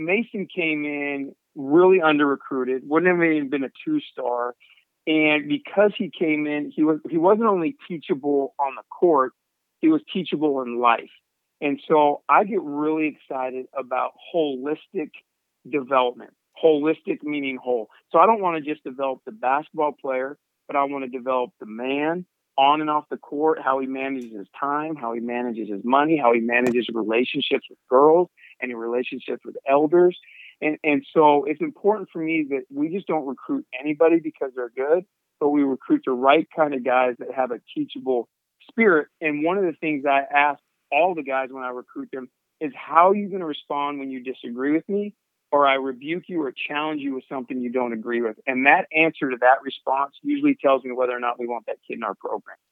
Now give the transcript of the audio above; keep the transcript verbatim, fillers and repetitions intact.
Mason came in really under recruited, wouldn't have even been a two star. And because he came in, he was he wasn't only teachable on the court, he was teachable in life. And so I get really excited about holistic development. Holistic meaning whole. So I don't want to just develop the basketball player, but I want to develop the man on and off the court, how he manages his time, how he manages his money, how he manages relationships with girls and his relationships with elders. And, and so it's important for me that we just don't recruit anybody because they're good, but we recruit the right kind of guys that have a teachable spirit. And one of the things I ask all the guys when I recruit them is, how are you going to respond when you disagree with me, or I rebuke you or challenge you with something you don't agree with? And that answer to that response usually tells me whether or not we want that kid in our program.